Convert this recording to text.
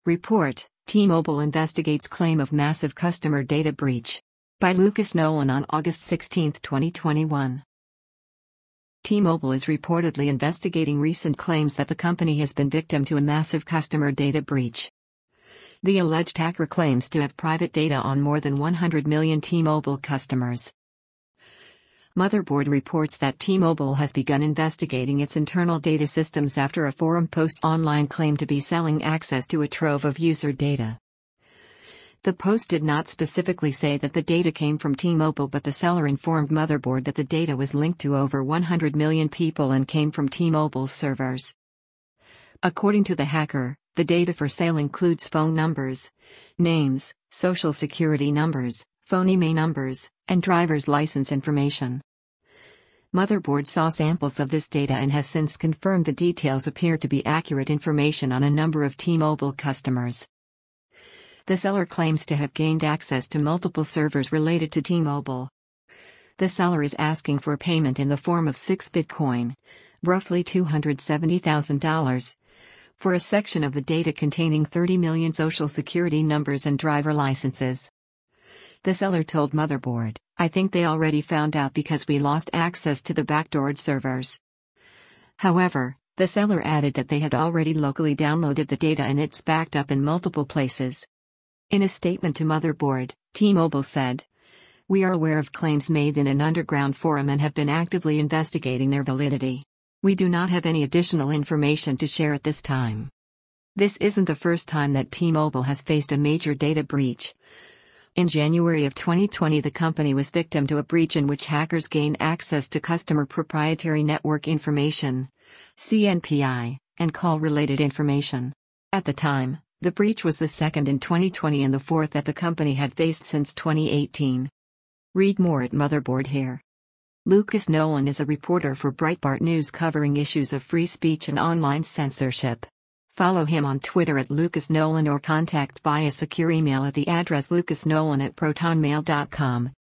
Report: T-Mobile investigates claim of massive customer data breach. By Lucas Nolan on August 16, 2021. T-Mobile is reportedly investigating recent claims that the company has been victim to a massive customer data breach. The alleged hacker claims to have private data on more than 100 million T-Mobile customers. Motherboard reports that T-Mobile has begun investigating its internal data systems after a forum post online claimed to be selling access to a trove of user data. The post did not specifically say that the data came from T-Mobile, but the seller informed Motherboard that the data was linked to over 100 million people and came from T-Mobile's servers. According to the hacker, the data for sale includes phone numbers, names, social security numbers, phone IMEI numbers, and driver's license information. Motherboard saw samples of this data and has since confirmed the details appear to be accurate information on a number of T-Mobile customers. The seller claims to have gained access to multiple servers related to T-Mobile. The seller is asking for payment in the form of 6 Bitcoin, roughly $270,000, for a section of the data containing 30 million social security numbers and driver licenses. The seller told Motherboard, "I think they already found out because we lost access to the backdoored servers." However, the seller added that they had already locally downloaded the data and it's backed up in multiple places. In a statement to Motherboard, T-Mobile said, "We are aware of claims made in an underground forum and have been actively investigating their validity. We do not have any additional information to share at this time." This isn't the first time that T-Mobile has faced a major data breach. In January of 2020, the company was victim to a breach in which hackers gained access to customer proprietary network information, CNPI, and call-related information. At the time, the breach was the second in 2020 and the fourth that the company had faced since 2018. Read more at Motherboard here. Lucas Nolan is a reporter for Breitbart News covering issues of free speech and online censorship. Follow him on Twitter at Lucas Nolan or contact via secure email at the address lucasnolan@protonmail.com.